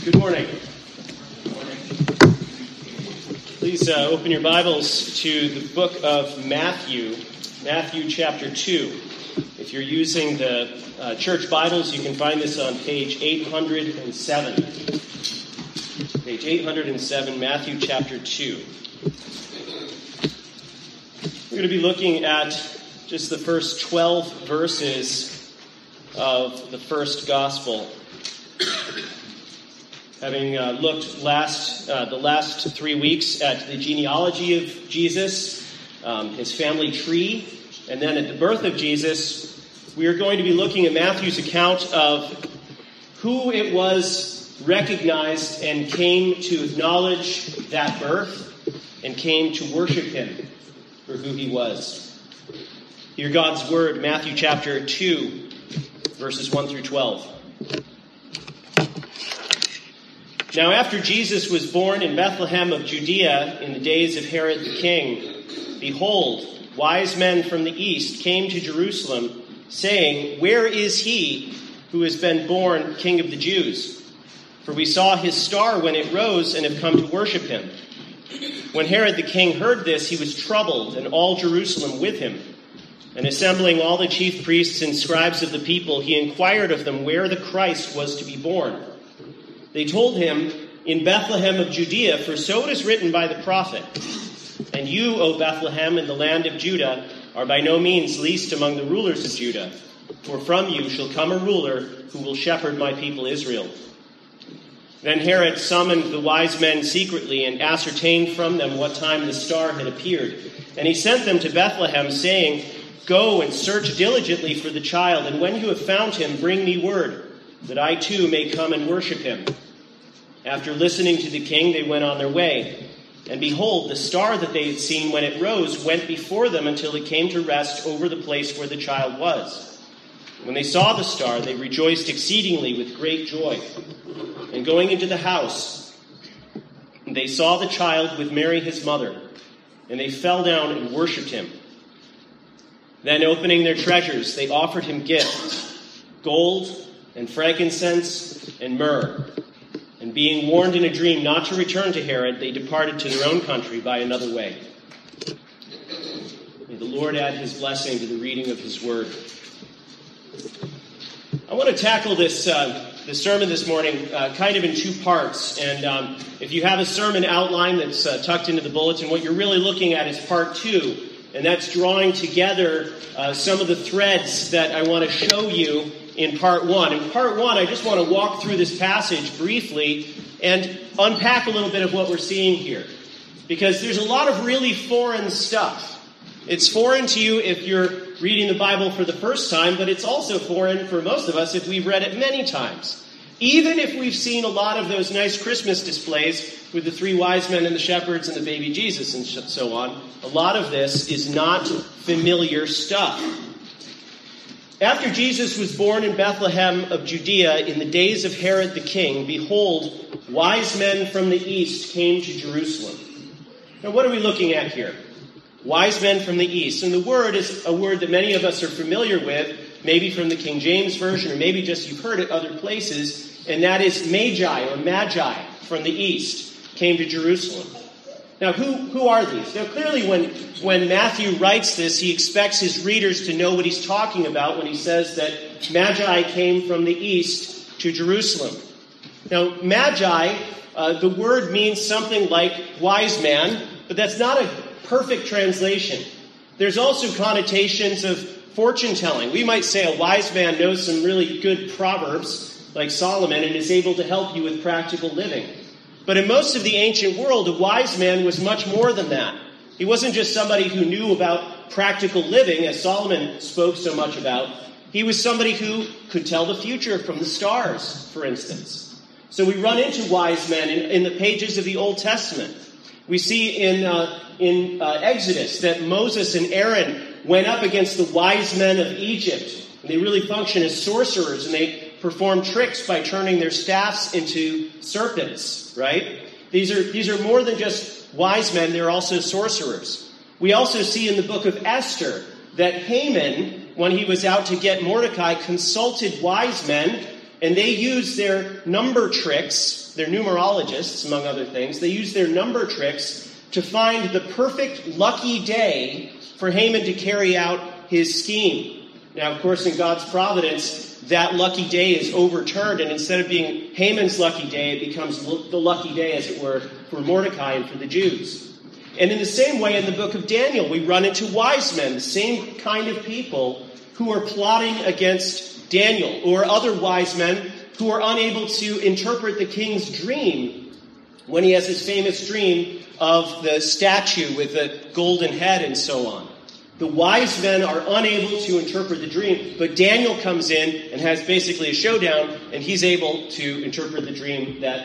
Good morning. Please open your Bibles to the book of Matthew, Matthew chapter 2. If you're using the church Bibles, you can find this on page 807. Page 807, Matthew chapter 2. We're going to be looking at just the first 12 verses of the first gospel. Having looked the last 3 weeks at the genealogy of Jesus, his family tree, and then at the birth of Jesus, we are going to be looking at Matthew's account of who it was recognized and came to acknowledge that birth and came to worship him for who he was. Hear God's word, Matthew chapter 2, verses 1 through 12. Now after Jesus was born in Bethlehem of Judea in the days of Herod the king, behold, wise men from the east came to Jerusalem, saying, "Where is he who has been born King of the Jews? For we saw his star when it rose and have come to worship him." When Herod the king heard this, he was troubled, and all Jerusalem with him. And assembling all the chief priests and scribes of the people, he inquired of them where the Christ was to be born. They told him, "In Bethlehem of Judea, for so it is written by the prophet, and you, O Bethlehem, in the land of Judah, are by no means least among the rulers of Judah, for from you shall come a ruler who will shepherd my people Israel." Then Herod summoned the wise men secretly and ascertained from them what time the star had appeared. And he sent them to Bethlehem, saying, "Go and search diligently for the child, and when you have found him, bring me word, that I too may come and worship him." After listening to the king, they went on their way. And behold, the star that they had seen when it rose went before them until it came to rest over the place where the child was. When they saw the star, they rejoiced exceedingly with great joy. And going into the house, they saw the child with Mary his mother, and they fell down and worshipped him. Then opening their treasures, they offered him gifts, gold and frankincense and myrrh. And being warned in a dream not to return to Herod, they departed to their own country by another way. May the Lord add his blessing to the reading of his word. I want to tackle this sermon this morning kind of in two parts. And if you have a sermon outline that's tucked into the bulletin, what you're really looking at is part 2. And that's drawing together some of the threads that I want to show you in part 1. In part 1, I just want to walk through this passage briefly and unpack a little bit of what we're seeing here. Because there's a lot of really foreign stuff. It's foreign to you if you're reading the Bible for the first time, but it's also foreign for most of us if we've read it many times. Even if we've seen a lot of those nice Christmas displays with the 3 wise men and the shepherds and the baby Jesus and so on, a lot of this is not familiar stuff. After Jesus was born in Bethlehem of Judea in the days of Herod the king, behold, wise men from the east came to Jerusalem. Now, what are we looking at here? Wise men from the east. And the word is a word that many of us are familiar with, maybe from the King James Version, or maybe just you've heard it other places, and that is magi or magi from the east came to Jerusalem. Now, who are these? Now, clearly, when Matthew writes this, he expects his readers to know what he's talking about when he says that magi came from the east to Jerusalem. Now, magi, the word means something like wise man, but that's not a perfect translation. There's also connotations of fortune-telling. We might say a wise man knows some really good proverbs, like Solomon, and is able to help you with practical living. But in most of the ancient world, a wise man was much more than that. He wasn't just somebody who knew about practical living, as Solomon spoke so much about. He was somebody who could tell the future from the stars, for instance. So we run into wise men in the pages of the Old Testament. We see in Exodus that Moses and Aaron went up against the wise men of Egypt. And they really function as sorcerers, and they perform tricks by turning their staffs into serpents, right? These are more than just wise men, they're also sorcerers. We also see in the book of Esther that Haman, when he was out to get Mordecai, consulted wise men and they use their number tricks, they're numerologists, among other things, they use their number tricks to find the perfect lucky day for Haman to carry out his scheme. Now, of course, in God's providence, that lucky day is overturned, and instead of being Haman's lucky day, it becomes the lucky day, as it were, for Mordecai and for the Jews. And in the same way, in the book of Daniel, we run into wise men, the same kind of people who are plotting against Daniel, or other wise men who are unable to interpret the king's dream when he has his famous dream of the statue with the golden head and so on. The wise men are unable to interpret the dream, but Daniel comes in and has basically a showdown, and he's able to interpret the dream that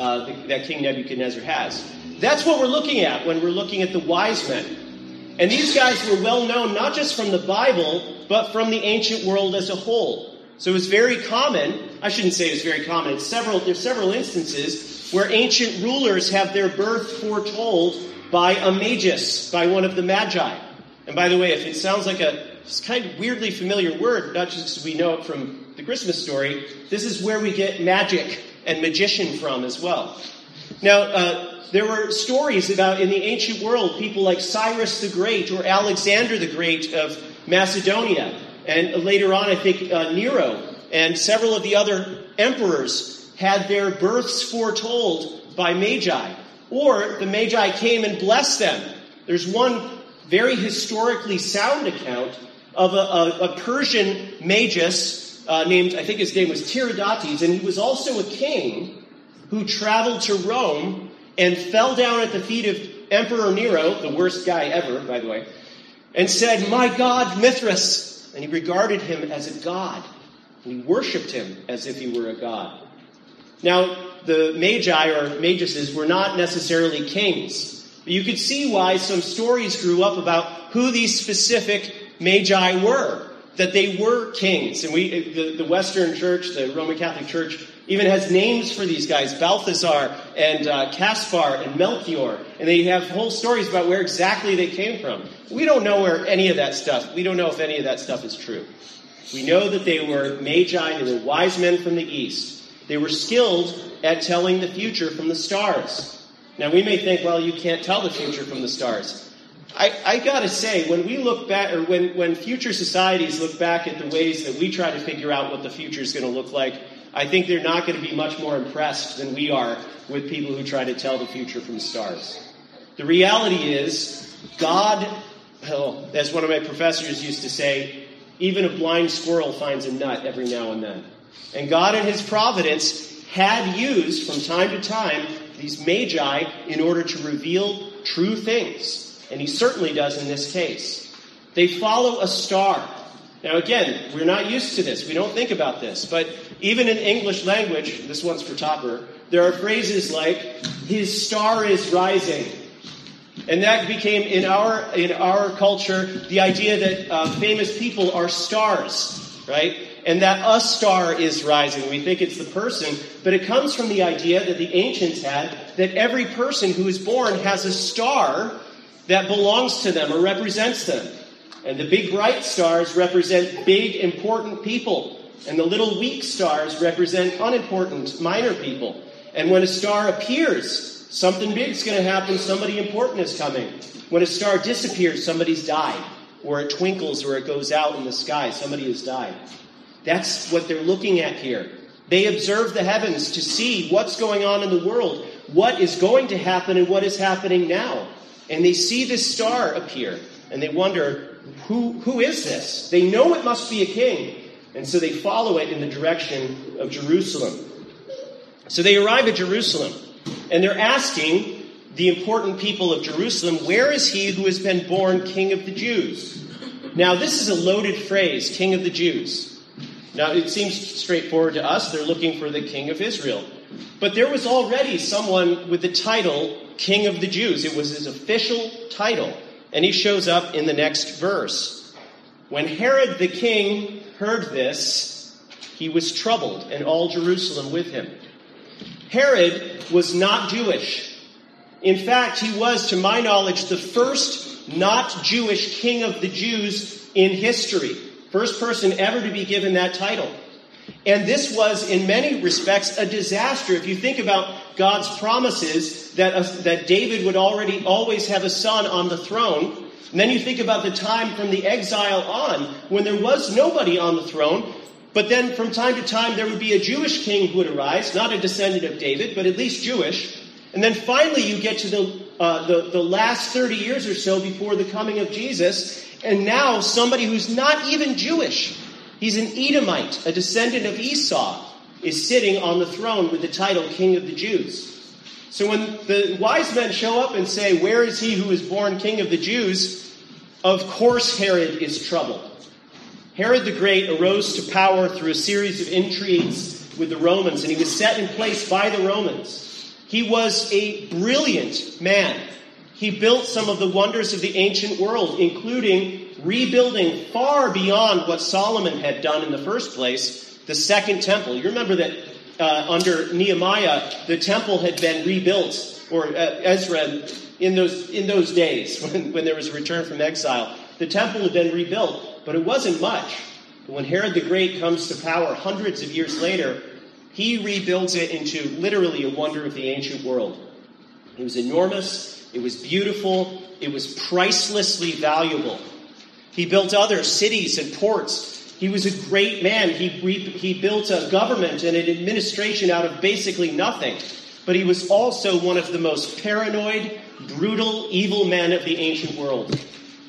King Nebuchadnezzar has. That's what we're looking at when we're looking at the wise men. And these guys were well known not just from the Bible, but from the ancient world as a whole. So it was very common, I shouldn't say it was very common, there's several instances where ancient rulers have their birth foretold by a magus, by one of the magi. And by the way, if it sounds like a kind of weirdly familiar word, not just because we know it from the Christmas story, this is where we get magic and magician from as well. Now, there were stories about, in the ancient world, people like Cyrus the Great or Alexander the Great of Macedonia. And later on, I think Nero and several of the other emperors had their births foretold by magi. Or the magi came and blessed them. There's one very historically sound account of a Persian magus named, I think his name was Tiridates, and he was also a king who traveled to Rome and fell down at the feet of Emperor Nero, the worst guy ever, by the way, and said, "My God, Mithras." And he regarded him as a god. And he worshipped him as if he were a god. Now, the magi or maguses were not necessarily kings. But you could see why some stories grew up about who these specific magi were. That they were kings. And the Western Church, the Roman Catholic Church, even has names for these guys, Balthasar and Caspar and Melchior. And they have whole stories about where exactly they came from. We don't know where any of that stuff, we don't know if any of that stuff is true. We know that they were magi, they were wise men from the East. They were skilled at telling the future from the stars. Now we may think, well, you can't tell the future from the stars. I gotta say, when we look back, or when future societies look back at the ways that we try to figure out what the future is going to look like, I think they're not going to be much more impressed than we are with people who try to tell the future from the stars. The reality is, God, well, as one of my professors used to say, even a blind squirrel finds a nut every now and then. And God in his providence had used, from time to time, these magi in order to reveal true things. And he certainly does in this case. They follow a star. Now again, we're not used to this. We don't think about this. But even in English language, this one's for Topper, there are phrases like, his star is rising. And that became, in our culture, the idea that famous people are stars, right? And that a star is rising. We think it's the person, but it comes from the idea that the ancients had, that every person who is born has a star that belongs to them or represents them. And the big bright stars represent big, important people. And the little weak stars represent unimportant, minor people. And when a star appears, something big's going to happen, somebody important is coming. When a star disappears, somebody's died. Or it twinkles or it goes out in the sky, somebody has died. That's what they're looking at here. They observe the heavens to see what's going on in the world, what is going to happen and what is happening now. And they see this star appear, and they wonder, who is this? They know it must be a king, and so they follow it in the direction of Jerusalem. So they arrive at Jerusalem, and they're asking the important people of Jerusalem, where is he who has been born King of the Jews? Now, this is a loaded phrase, King of the Jews. Now, it seems straightforward to us. They're looking for the King of Israel. But there was already someone with the title King of the Jews. It was his official title. And he shows up in the next verse. When Herod the king heard this, he was troubled, and all Jerusalem with him. Herod was not Jewish. In fact, he was, to my knowledge, the first not Jewish king of the Jews in history. First person ever to be given that title. And this was, in many respects, a disaster. If you think about God's promises that David would always have a son on the throne, and then you think about the time from the exile on, when there was nobody on the throne, but then from time to time there would be a Jewish king who would arise, not a descendant of David, but at least Jewish. And then finally you get to the last 30 years or so before the coming of Jesus, and now somebody who's not even Jewish, he's an Edomite, a descendant of Esau, is sitting on the throne with the title King of the Jews. So when the wise men show up and say, "Where is he who was born King of the Jews?" of course Herod is troubled. Herod the Great arose to power through a series of intrigues with the Romans, and he was set in place by the Romans. He was a brilliant man. He built some of the wonders of the ancient world, including rebuilding far beyond what Solomon had done in the first place, the Second Temple. You remember that under Nehemiah, the temple had been rebuilt, or Ezra, in those days when there was a return from exile. The temple had been rebuilt, but it wasn't much. But when Herod the Great comes to power hundreds of years later, he rebuilds it into literally a wonder of the ancient world. It was enormous, it was beautiful, it was pricelessly valuable. He built other cities and ports. He was a great man. He built a government and an administration out of basically nothing. But he was also one of the most paranoid, brutal, evil men of the ancient world.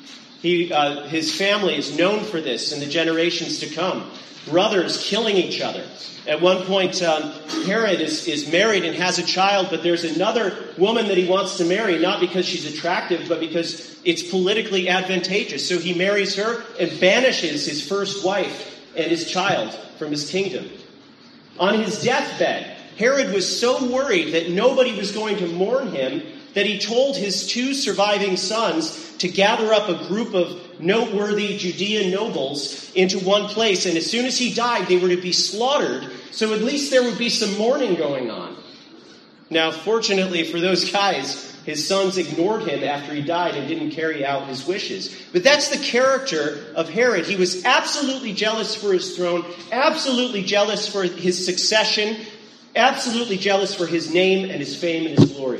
His family is known for this in the generations to come. Brothers killing each other. At one point, Herod is married and has a child, but there's another woman that he wants to marry, not because she's attractive, but because it's politically advantageous. So he marries her and banishes his first wife and his child from his kingdom. On his deathbed, Herod was so worried that nobody was going to mourn him that he told his two surviving sons to gather up a group of noteworthy Judean nobles into one place. And as soon as he died, they were to be slaughtered. So at least there would be some mourning going on. Now, fortunately for those guys, his sons ignored him after he died and didn't carry out his wishes. But that's the character of Herod. He was absolutely jealous for his throne, absolutely jealous for his succession, absolutely jealous for his name and his fame and his glory.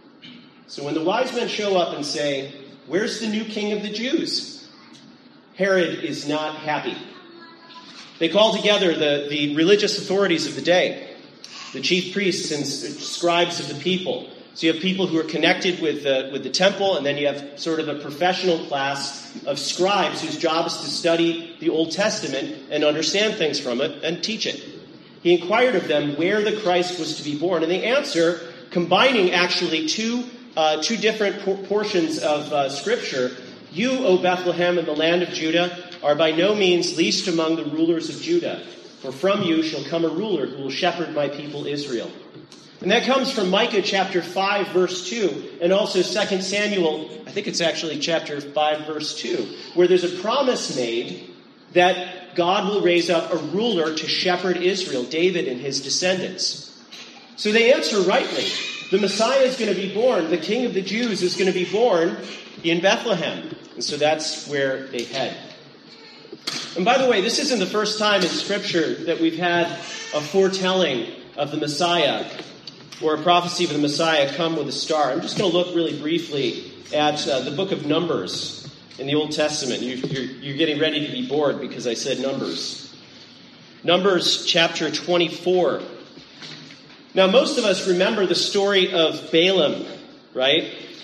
So when the wise men show up and say, "Where's the new king of the Jews?" Herod is not happy. They call together the religious authorities of the day, the chief priests and scribes of the people. So you have people who are connected with the temple, and then you have sort of a professional class of scribes whose job is to study the Old Testament and understand things from it and teach it. He inquired of them where the Christ was to be born, and they answer, combining actually two different portions of Scripture. "You, O Bethlehem, in the land of Judah, are by no means least among the rulers of Judah, for from you shall come a ruler who will shepherd my people Israel." And that comes from Micah chapter 5, verse 2, and also 2 Samuel, I think it's actually chapter 5, verse 2, where there's a promise made that God will raise up a ruler to shepherd Israel, David and his descendants. So they answer rightly. The Messiah is going to be born. The King of the Jews is going to be born in Bethlehem. And so that's where they head. And by the way, this isn't the first time in Scripture that we've had a foretelling of the Messiah or a prophecy of the Messiah come with a star. I'm just going to look really briefly at the book of Numbers in the Old Testament. You're getting ready to be bored because I said Numbers. Numbers chapter 24. Now, most of us remember the story of Balaam, right?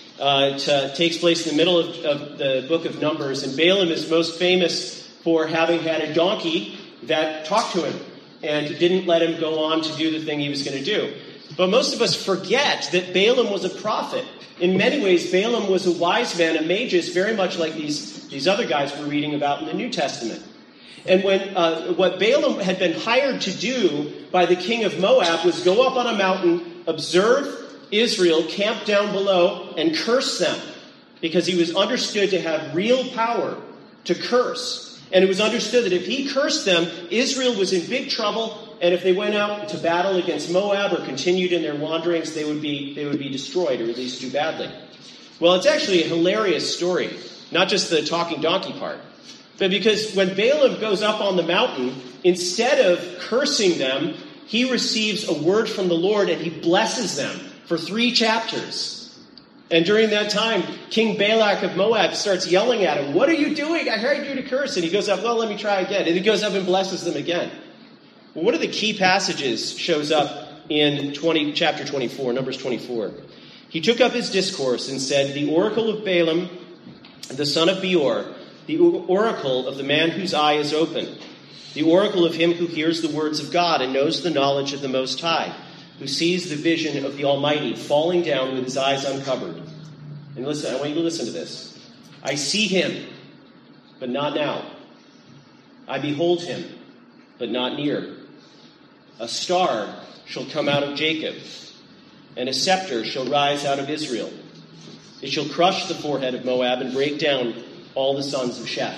It takes place in the middle of the book of Numbers, and Balaam is most famous for having had a donkey that talked to him and didn't let him go on to do the thing he was going to do. But most of us forget that Balaam was a prophet. In many ways, Balaam was a wise man, a magus, very much like these other guys we're reading about in the New Testament. And when what Balaam had been hired to do by the king of Moab was go up on a mountain, observe Israel, camp down below, and curse them. Because he was understood to have real power to curse. And it was understood that if he cursed them, Israel was in big trouble. And if they went out to battle against Moab or continued in their wanderings, they would be destroyed, or at least do badly. Well, it's actually a hilarious story. Not just the talking donkey part. But because when Balaam goes up on the mountain, instead of cursing them, he receives a word from the Lord and he blesses them for 3 chapters. And during that time, King Balak of Moab starts yelling at him, "What are you doing? I heard you to curse." And he goes up, "Well, let me try again." And he goes up and blesses them again. Well, one of the key passages shows up in chapter 24, Numbers 24. He took up his discourse and said, "The oracle of Balaam, the son of Beor, the oracle of the man whose eye is open, the oracle of him who hears the words of God and knows the knowledge of the Most High, who sees the vision of the Almighty falling down with his eyes uncovered." And listen, I want you to listen to this. "I see him, but not now. I behold him, but not near. A star shall come out of Jacob, and a scepter shall rise out of Israel. It shall crush the forehead of Moab and break down all the sons of Sheph."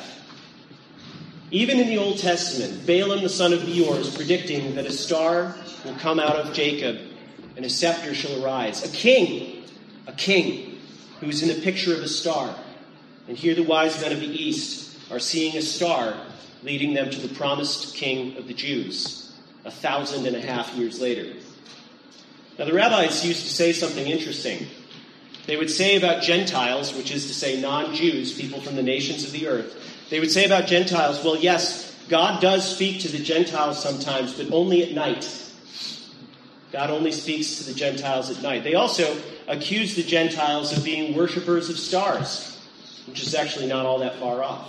Even in the Old Testament, Balaam the son of Beor is predicting that a star will come out of Jacob and a scepter shall arise. A king who's in the picture of a star. And here the wise men of the East are seeing a star leading them to the promised king of the Jews 1,500 years later. Now the rabbis used to say something interesting. They would say about Gentiles, which is to say non-Jews, people from the nations of the earth, they would say about Gentiles, well, yes, God does speak to the Gentiles sometimes, but only at night. God only speaks to the Gentiles at night. They also accuse the Gentiles of being worshipers of stars, which is actually not all that far off.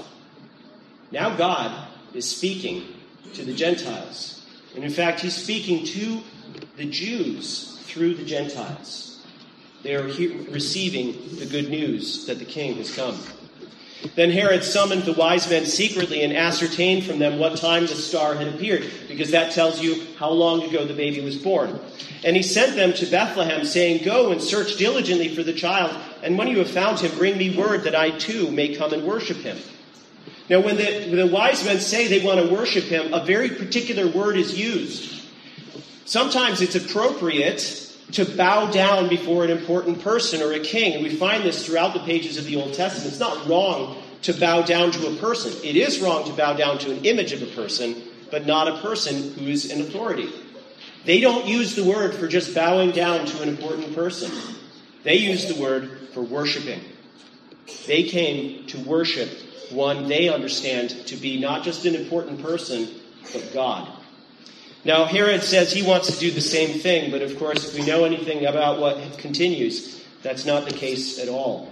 Now God is speaking to the Gentiles. And in fact, he's speaking to the Jews through the Gentiles. They are receiving the good news that the king has come. Then Herod summoned the wise men secretly and ascertained from them what time the star had appeared, because that tells you how long ago the baby was born. And he sent them to Bethlehem, saying, "Go and search diligently for the child, and when you have found him, bring me word that I too may come and worship him." Now, when the wise men say they want to worship him, a very particular word is used. Sometimes it's appropriate to bow down before an important person or a king. And we find this throughout the pages of the Old Testament. It's not wrong to bow down to a person. It is wrong to bow down to an image of a person, but not a person who is in authority. They don't use the word for just bowing down to an important person. They use the word for worshiping. They came to worship one they understand to be not just an important person, but God. Now, Herod says he wants to do the same thing, but of course, if we know anything about what continues, that's not the case at all.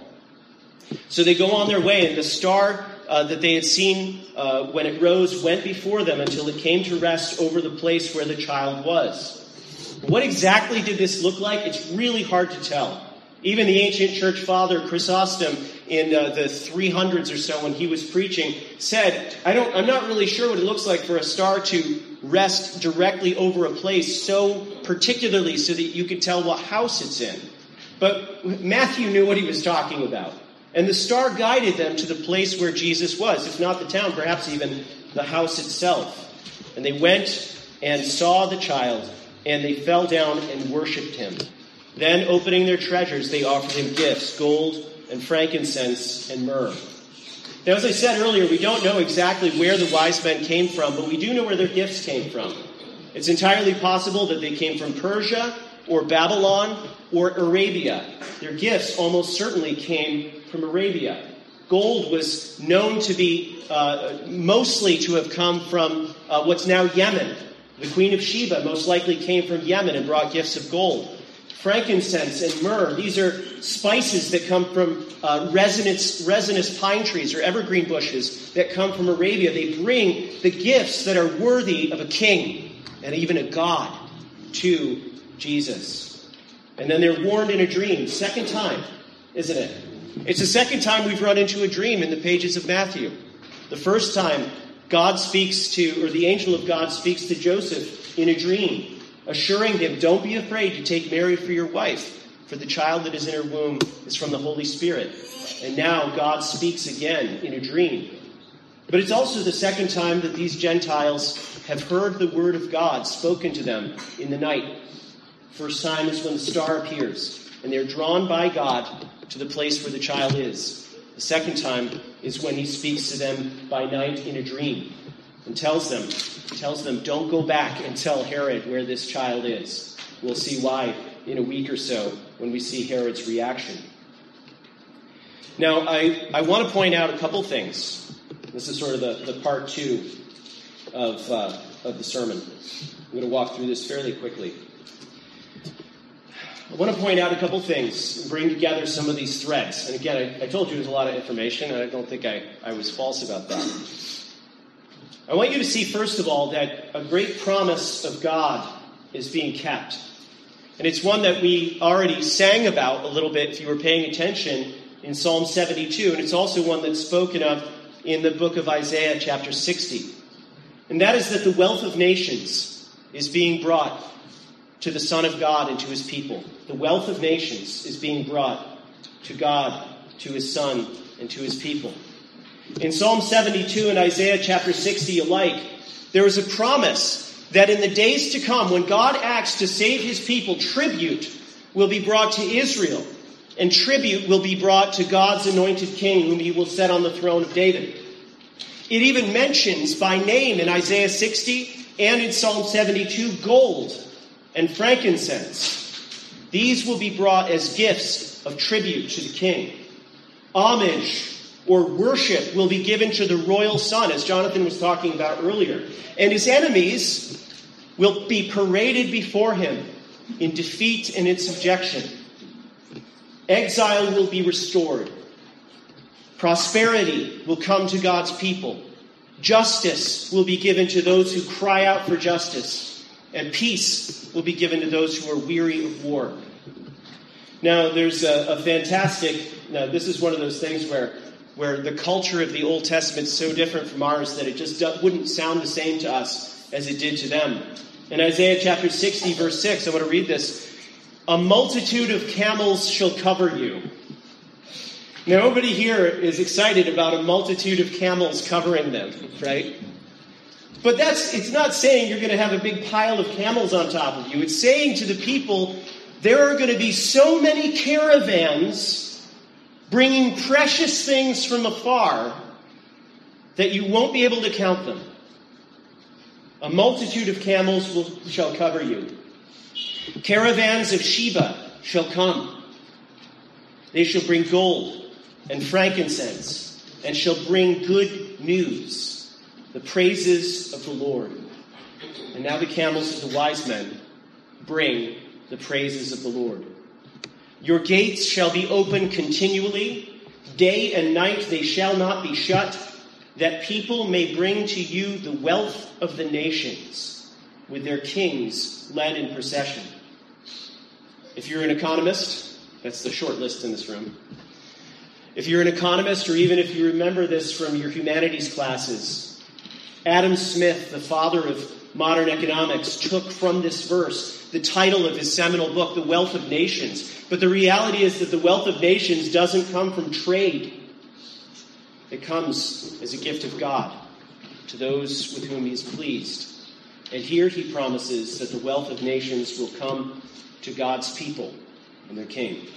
So they go on their way, and the star that they had seen when it rose went before them until it came to rest over the place where the child was. What exactly did this look like? It's really hard to tell. Even the ancient church father Chrysostom in the 300s or so, when he was preaching, said, I'm not really sure what it looks like for a star to rest directly over a place so particularly so that you could tell what house it's in. But Matthew knew what he was talking about. And the star guided them to the place where Jesus was, if not the town, perhaps even the house itself. And they went and saw the child, and they fell down and worshipped him. Then, opening their treasures, they offered him gifts, gold and frankincense and myrrh. Now, as I said earlier, we don't know exactly where the wise men came from, but we do know where their gifts came from. It's entirely possible that they came from Persia or Babylon or Arabia. Their gifts almost certainly came from Arabia. Gold was known to be mostly to have come from what's now Yemen. The Queen of Sheba most likely came from Yemen and brought gifts of gold. Frankincense and myrrh, these are spices that come from resinous pine trees or evergreen bushes that come from Arabia. They bring the gifts that are worthy of a king and even a god to Jesus. And then they're warned in a dream. Second time, isn't it? It's the second time we've run into a dream in the pages of Matthew. The first time, the angel of God speaks to Joseph in a dream, assuring him, don't be afraid to take Mary for your wife, for the child that is in her womb is from the Holy Spirit. And now God speaks again in a dream. But it's also the second time that these Gentiles have heard the word of God spoken to them in the night. First time is when the star appears, and they're drawn by God to the place where the child is. The second time is when he speaks to them by night in a dream and tells them, don't go back and tell Herod where this child is. We'll see why in a week or so when we see Herod's reaction. Now, I want to point out a couple things. This is sort of the part 2 of the sermon. I'm going to walk through this fairly quickly. I want to point out a couple things and bring together some of these threads. And again, I told you there's a lot of information, and I don't think I was false about that. I want you to see, first of all, that a great promise of God is being kept. And it's one that we already sang about a little bit, if you were paying attention, in Psalm 72. And it's also one that's spoken of in the book of Isaiah, chapter 60. And that is that the wealth of nations is being brought to the Son of God and to his people. The wealth of nations is being brought to God, to his Son, and to his people. In Psalm 72 and Isaiah chapter 60 alike, there is a promise that in the days to come, when God acts to save his people, tribute will be brought to Israel, and tribute will be brought to God's anointed king, whom he will set on the throne of David. It even mentions by name in Isaiah 60 and in Psalm 72 gold and frankincense. These will be brought as gifts of tribute to the king. Homage or worship will be given to the royal son, as Jonathan was talking about earlier. And his enemies will be paraded before him in defeat and in subjection. Exile will be restored. Prosperity will come to God's people. Justice will be given to those who cry out for justice. And peace will be given to those who are weary of war. Now, there's a fantastic... Now, this is one of those things where the culture of the Old Testament is so different from ours that it just wouldn't sound the same to us as it did to them. In Isaiah chapter 60, verse 6, I want to read this. A multitude of camels shall cover you. Now, nobody here is excited about a multitude of camels covering them, right? But it's not saying you're going to have a big pile of camels on top of you. It's saying to the people, there are going to be so many caravans bringing precious things from afar that you won't be able to count them. A multitude of camels shall cover you. Caravans of Sheba shall come. They shall bring gold and frankincense, and shall bring good news, the praises of the Lord. And now the camels of the wise men bring the praises of the Lord. Your gates shall be open continually. Day and night they shall not be shut, that people may bring to you the wealth of the nations, with their kings led in procession. If you're an economist, that's the short list in this room. If you're an economist, or even if you remember this from your humanities classes, Adam Smith, the father of modern economics, took from this verse the title of his seminal book, The Wealth of Nations. But the reality is that the wealth of nations doesn't come from trade. It comes as a gift of God to those with whom he is pleased. And here he promises that the wealth of nations will come to God's people and their king.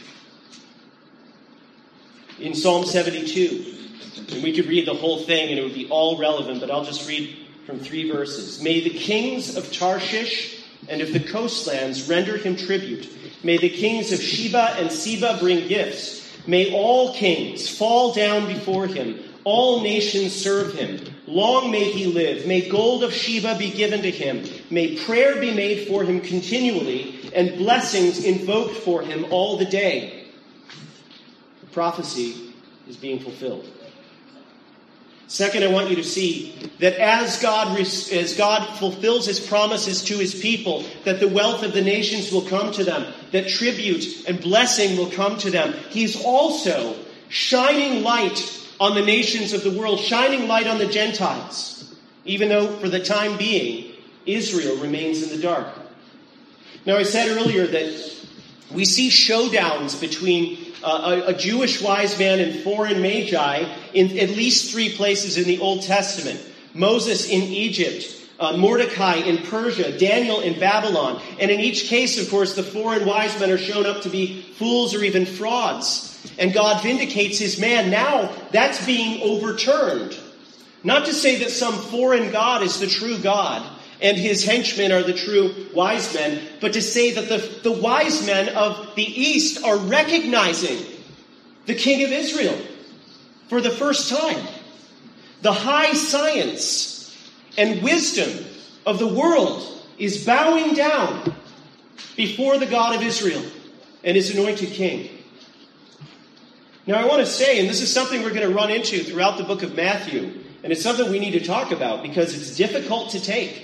In Psalm 72, and we could read the whole thing and it would be all relevant, but I'll just read from 3 verses. May the kings of Tarshish and of the coastlands render him tribute. May the kings of Sheba and Seba bring gifts. May all kings fall down before him. All nations serve him. Long may he live. May gold of Sheba be given to him. May prayer be made for him continually, and blessings invoked for him all the day. The prophecy is being fulfilled. Second, I want you to see that as God fulfills his promises to his people, that the wealth of the nations will come to them, that tribute and blessing will come to them, he's also shining light on the nations of the world, shining light on the Gentiles, even though for the time being, Israel remains in the dark. Now, I said earlier that we see showdowns between a Jewish wise man and foreign magi in at least 3 places in the Old Testament. Moses in Egypt, Mordecai in Persia, Daniel in Babylon. And in each case, of course, the foreign wise men are shown up to be fools or even frauds. And God vindicates his man. Now that's being overturned. Not to say that some foreign god is the true God and his henchmen are the true wise men, but to say that the wise men of the East are recognizing the King of Israel for the first time. The high science and wisdom of the world is bowing down before the God of Israel and his anointed king. Now I want to say, and this is something we're going to run into throughout the book of Matthew, and it's something we need to talk about because it's difficult to take.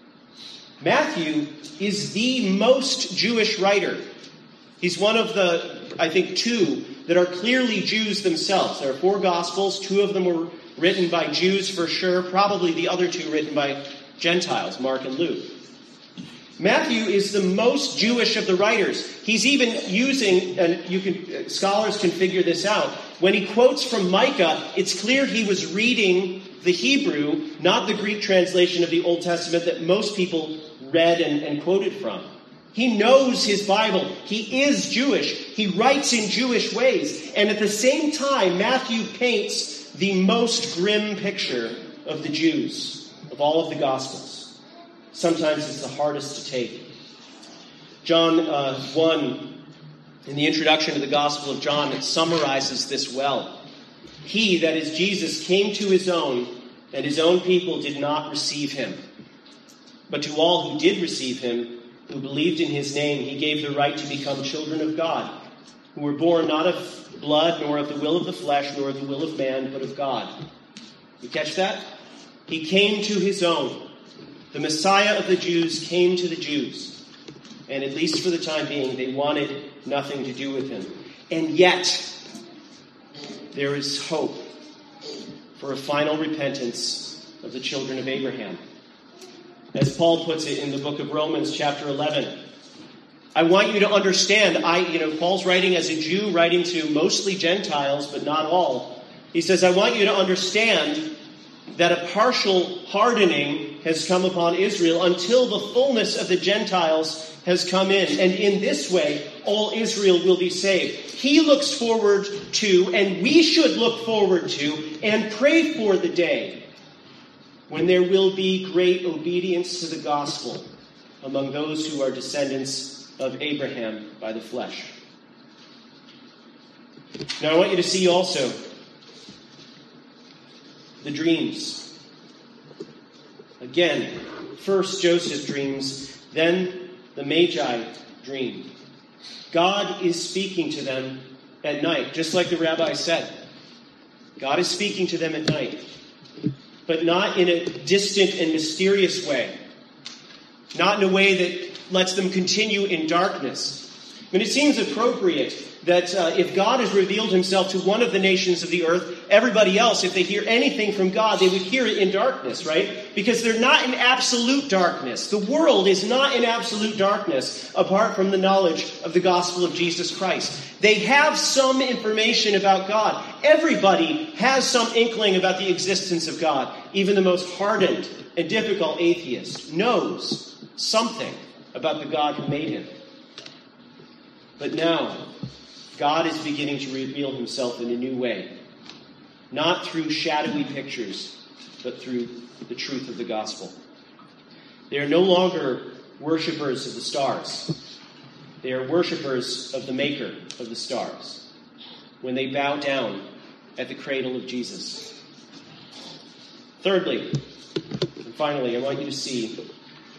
Matthew is the most Jewish writer. He's one of the, I think, two that are clearly Jews themselves. There are 4 Gospels. 2 of them were written by Jews for sure. Probably the other 2 written by Gentiles, Mark and Luke. Matthew is the most Jewish of the writers. He's even using, and scholars can figure this out, when he quotes from Micah, it's clear he was reading the Hebrew, not the Greek translation of the Old Testament that most people read and quoted from. He knows his Bible. He is Jewish. He writes in Jewish ways. And at the same time, Matthew paints the most grim picture of the Jews, of all of the Gospels. Sometimes it's the hardest to take. John 1, in the introduction to the Gospel of John, it summarizes this well. He, that is Jesus, came to his own, and his own people did not receive him. But to all who did receive him, who believed in his name, he gave the right to become children of God, who were born not of blood, nor of the will of the flesh, nor of the will of man, but of God. You catch that? He came to his own. The Messiah of the Jews came to the Jews. And at least for the time being, they wanted nothing to do with him. And yet, there is hope for a final repentance of the children of Abraham. As Paul puts it in the book of Romans, chapter 11, I want you to understand, Paul's writing as a Jew, writing to mostly Gentiles, but not all. He says, I want you to understand that a partial hardening has come upon Israel until the fullness of the Gentiles has come in. And in this way, all Israel will be saved. He looks forward to, and we should look forward to, and pray for the day when there will be great obedience to the gospel among those who are descendants of Abraham by the flesh. Now I want you to see also the dreams. Again, first Joseph dreams, then the Magi dream. God is speaking to them at night, just like the rabbi said. God is speaking to them at night, but not in a distant and mysterious way. Not in a way that lets them continue in darkness. But it seems appropriate that if God has revealed himself to one of the nations of the earth, everybody else, if they hear anything from God, they would hear it in darkness, right? Because they're not in absolute darkness. The world is not in absolute darkness apart from the knowledge of the gospel of Jesus Christ. They have some information about God. Everybody has some inkling about the existence of God. Even the most hardened and difficult atheist knows something about the God who made him. But now, God is beginning to reveal himself in a new way. Not through shadowy pictures, but through the truth of the gospel. They are no longer worshipers of the stars. They are worshipers of the maker of the stars when they bow down at the cradle of Jesus. Thirdly, and finally, I want you to see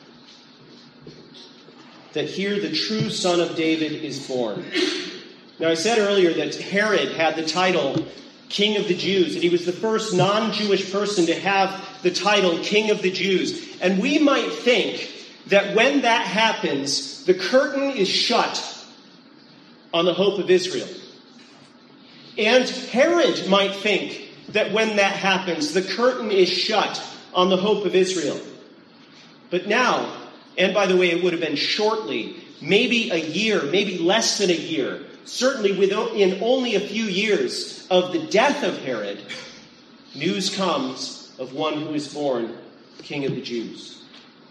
that here the true Son of David is born. Now, I said earlier that Herod had the title King of the Jews, and he was the first non-Jewish person to have the title King of the Jews. And we might think that when that happens, the curtain is shut on the hope of Israel. And Herod might think that when that happens, the curtain is shut on the hope of Israel. But now, and by the way, it would have been shortly, maybe a year, maybe less than a year, certainly within only a few years of the death of Herod, news comes of one who is born King of the Jews.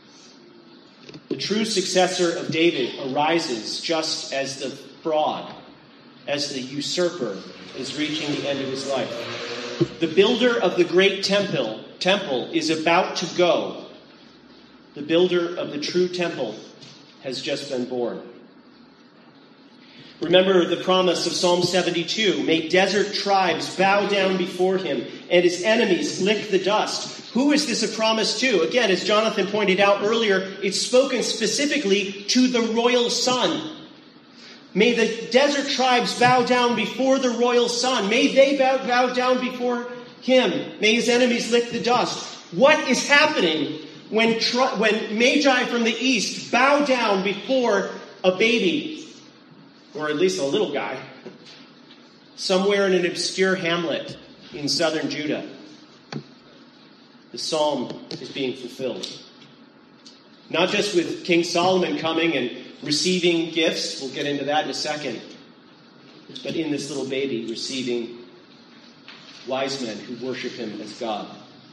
The true successor of David arises just as the fraud, as the usurper is reaching the end of his life. The builder of the great temple is about to go. The builder of the true temple has just been born. Remember the promise of Psalm 72. Make desert tribes bow down before him, and his enemies lick the dust. Who is this a promise to? Again, as Jonathan pointed out earlier, it's spoken specifically to the royal son. May the desert tribes bow down before the royal son. May they bow down before him. May his enemies lick the dust. What is happening when Magi from the east bow down before a baby, or at least a little guy, somewhere in an obscure hamlet in southern Judah? The psalm is being fulfilled. Not just with King Solomon coming and receiving gifts, we'll get into that in a second, but in this little baby receiving wise men who worship him as God.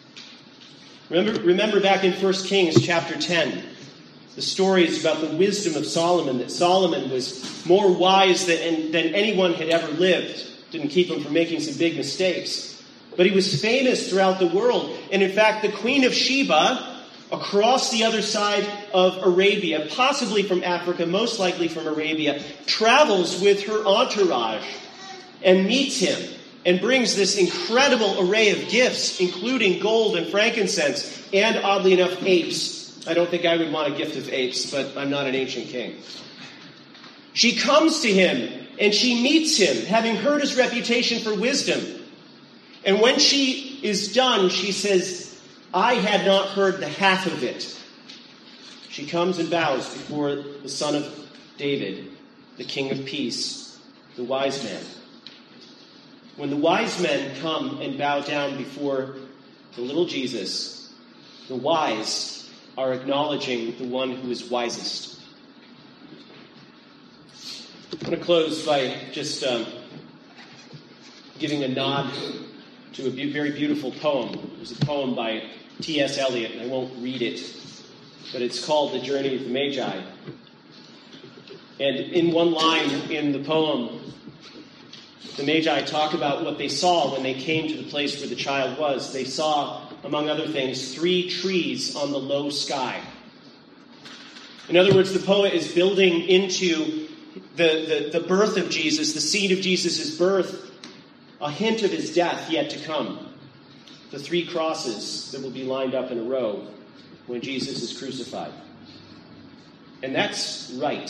Remember back in 1 Kings chapter 10, the story is about the wisdom of Solomon, that Solomon was more wise than anyone had ever lived. Didn't keep him from making some big mistakes. But he was famous throughout the world. And in fact, the Queen of Sheba, across the other side of Arabia, possibly from Africa, most likely from Arabia, travels with her entourage and meets him and brings this incredible array of gifts, including gold and frankincense and, oddly enough, apes. I don't think I would want a gift of apes, but I'm not an ancient king. She comes to him and she meets him, having heard his reputation for wisdom. And when she is done, she says, I had not heard the half of it. She comes and bows before the Son of David, the King of Peace, the wise man. When the wise men come and bow down before the little Jesus, the wise are acknowledging the one who is wisest. I'm going to close by just giving a nod to a very beautiful poem. There's a poem by T.S. Eliot, and I won't read it, but it's called The Journey of the Magi. And in one line in the poem, the Magi talk about what they saw when they came to the place where the child was. They saw, among other things, 3 trees on the low sky. In other words, the poet is building into the birth of Jesus, the seed of Jesus' birth, a hint of his death yet to come. The 3 crosses that will be lined up in a row when Jesus is crucified. And that's right.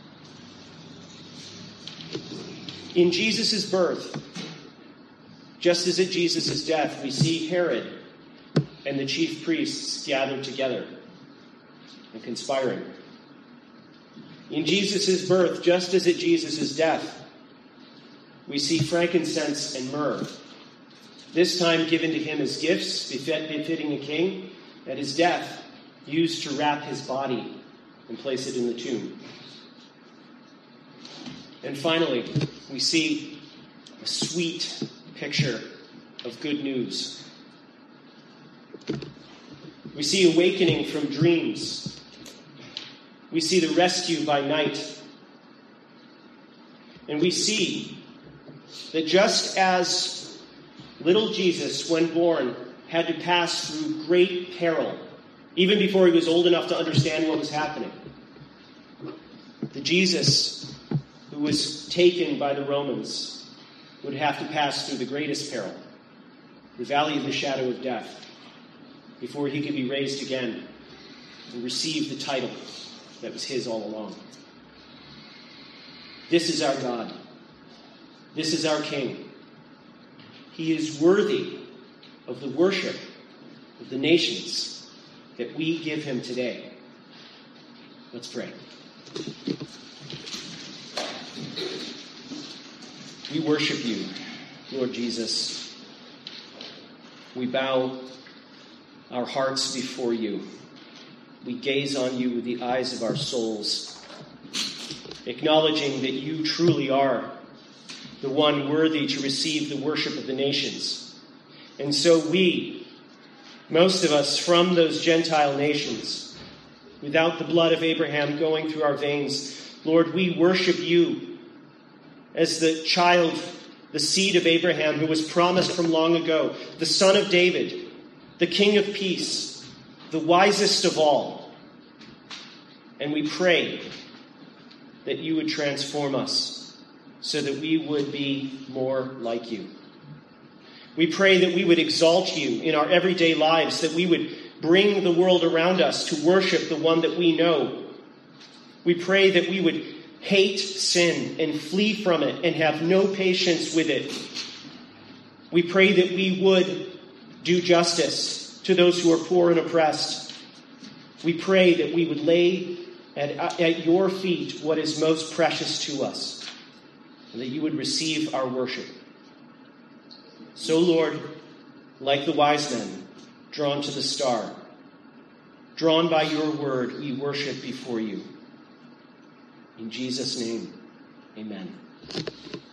In Jesus' birth, just as at Jesus' death, we see Herod and the chief priests gathered together and conspiring. In Jesus' birth, just as at Jesus' death, we see frankincense and myrrh, this time given to him as gifts befitting a king, at his death used to wrap his body and place it in the tomb. And finally, we see a sweet picture of good news. We see awakening from dreams. We see the rescue by night. And we see that just as little Jesus, when born, had to pass through great peril, even before he was old enough to understand what was happening, the Jesus who was taken by the Romans would have to pass through the greatest peril, the valley of the shadow of death, before he could be raised again and receive the title that was his all along. This is our God. This is our King. He is worthy of the worship of the nations that we give him today. Let's pray. We worship you, Lord Jesus. We bow our hearts before you. We gaze on you with the eyes of our souls, acknowledging that you truly are the one worthy to receive the worship of the nations. And so we, most of us from those Gentile nations, without the blood of Abraham going through our veins. Lord, we worship you as the child, the seed of Abraham who was promised from long ago, the son of David, the King of peace, the wisest of all. And we pray that you would transform us so that we would be more like you. We pray that we would exalt you in our everyday lives, that we would bring the world around us to worship the one that we know. We pray that we would hate sin and flee from it and have no patience with it. We pray that we would do justice to those who are poor and oppressed. We pray that we would lay at your feet what is most precious to us, and that you would receive our worship. So, Lord, like the wise men drawn to the star, drawn by your word, we worship before you. In Jesus' name, amen.